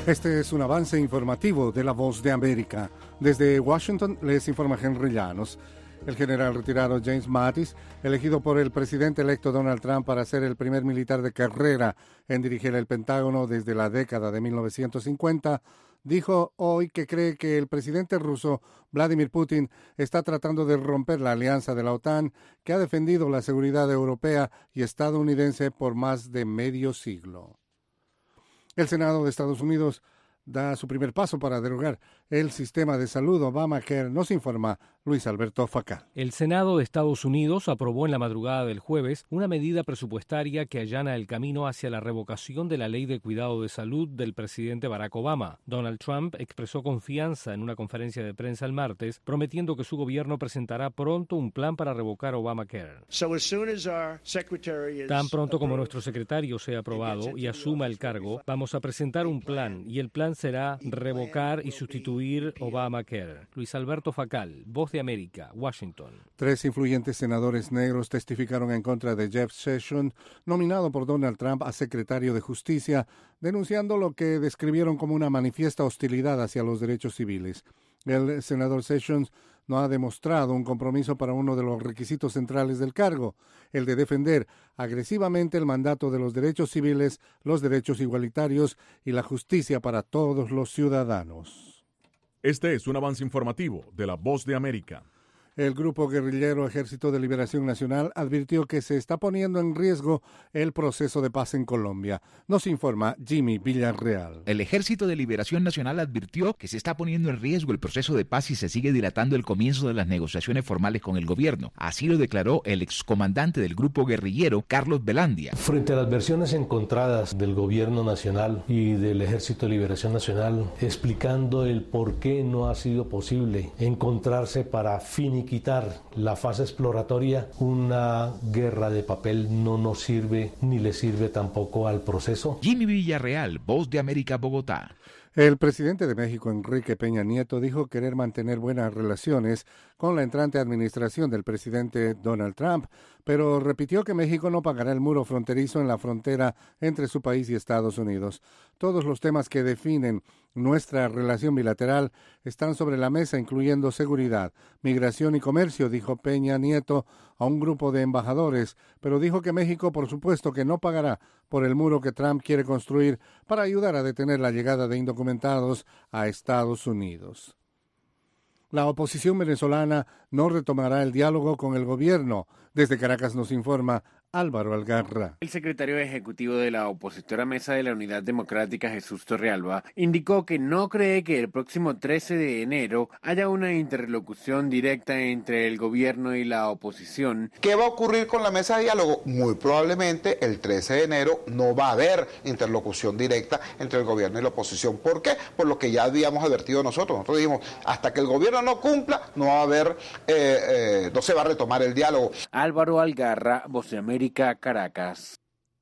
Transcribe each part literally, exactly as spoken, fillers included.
Este es un avance informativo de La Voz de América. Desde Washington les informa Henry Llanos. El general retirado James Mattis, elegido por el presidente electo Donald Trump para ser el primer militar de carrera en dirigir el Pentágono desde la década de mil novecientos cincuenta, dijo hoy que cree que el presidente ruso Vladimir Putin está tratando de romper la alianza de la OTAN que ha defendido la seguridad europea y estadounidense por más de medio siglo. El Senado de Estados Unidos da su primer paso para derogar el sistema de salud Obamacare, nos informa Luis Alberto Facal. El Senado de Estados Unidos aprobó en la madrugada del jueves una medida presupuestaria que allana el camino hacia la revocación de la ley de cuidado de salud del presidente Barack Obama. Donald Trump expresó confianza en una conferencia de prensa el martes, prometiendo que su gobierno presentará pronto un plan para revocar Obamacare. Tan pronto como nuestro secretario sea aprobado y asuma el cargo, vamos a presentar un plan, y el plan será revocar y sustituir Obamacare. Luis Alberto Facal, Voz de América, Washington. Tres influyentes senadores negros testificaron en contra de Jeff Sessions, nominado por Donald Trump a secretario de Justicia, denunciando lo que describieron como una manifiesta hostilidad hacia los derechos civiles. El senador Sessions no ha demostrado un compromiso para uno de los requisitos centrales del cargo, el de defender agresivamente el mandato de los derechos civiles, los derechos igualitarios y la justicia para todos los ciudadanos. Este es un avance informativo de La Voz de América. El grupo guerrillero Ejército de Liberación Nacional advirtió que se está poniendo en riesgo el proceso de paz en Colombia. Nos informa Jimmy Villarreal. El Ejército de Liberación Nacional advirtió que se está poniendo en riesgo el proceso de paz si se sigue dilatando el comienzo de las negociaciones formales con el gobierno. Así lo declaró el excomandante del grupo guerrillero, Carlos Velandia. Frente a las versiones encontradas del gobierno nacional y del Ejército de Liberación Nacional, explicando el por qué no ha sido posible encontrarse para finiquitar quitar la fase exploratoria, una guerra de papel no nos sirve ni le sirve tampoco al proceso. Jimmy Villarreal, Voz de América, Bogotá. El presidente de México, Enrique Peña Nieto, dijo querer mantener buenas relaciones con la entrante administración del presidente Donald Trump, pero repitió que México no pagará el muro fronterizo en la frontera entre su país y Estados Unidos. Todos los temas que definen nuestra relación bilateral están sobre la mesa, incluyendo seguridad, migración y comercio, dijo Peña Nieto a un grupo de embajadores, pero dijo que México, por supuesto, que no pagará por el muro que Trump quiere construir para ayudar a detener la llegada de indocumentados a Estados Unidos. La oposición venezolana no retomará el diálogo con el gobierno. Desde Caracas nos informa Álvaro Algarra. El secretario ejecutivo de la opositora Mesa de la Unidad Democrática, Jesús Torrealba, indicó que no cree que el próximo trece de enero haya una interlocución directa entre el gobierno y la oposición. ¿Qué va a ocurrir con la mesa de diálogo? Muy probablemente el trece de enero no va a haber interlocución directa entre el gobierno y la oposición. ¿Por qué? Por lo que ya habíamos advertido nosotros. Nosotros dijimos, hasta que el gobierno no cumpla, no va a haber, eh, eh, no se va a retomar el diálogo. Álvaro Algarra, Voz de América, Caracas.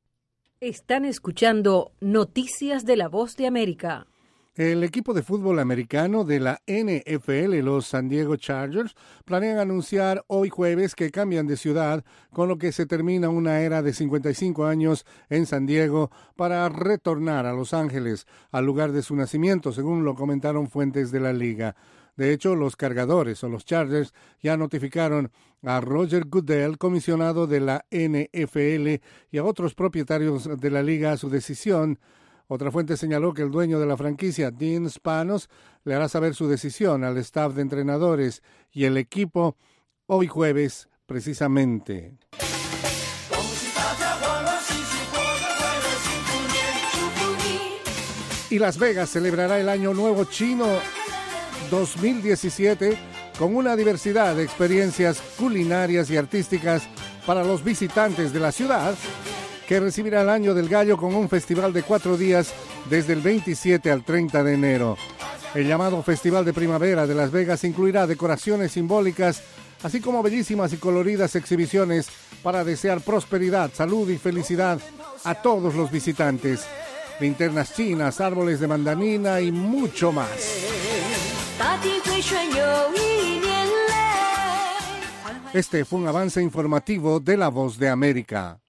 Están escuchando Noticias de la Voz de América. El equipo de fútbol americano de la N F L, los San Diego Chargers, planean anunciar hoy jueves que cambian de ciudad, con lo que se termina una era de cincuenta y cinco años en San Diego para retornar a Los Ángeles, al lugar de su nacimiento, según lo comentaron fuentes de la liga. De hecho, los Cargadores o los Chargers ya notificaron a Roger Goodell, comisionado de la N F L, y a otros propietarios de la liga su decisión. Otra fuente señaló que el dueño de la franquicia, Dean Spanos, le hará saber su decisión al staff de entrenadores y el equipo hoy jueves, precisamente. Y Las Vegas celebrará el Año Nuevo Chino dos mil diecisiete con una diversidad de experiencias culinarias y artísticas para los visitantes de la ciudad, que recibirá el Año del Gallo con un festival de cuatro días desde el veintisiete al treinta de enero. El llamado Festival de Primavera de Las Vegas incluirá decoraciones simbólicas, así como bellísimas y coloridas exhibiciones para desear prosperidad, salud y felicidad a todos los visitantes. Linternas chinas, árboles de mandarina y mucho más. Este fue un avance informativo de La Voz de América.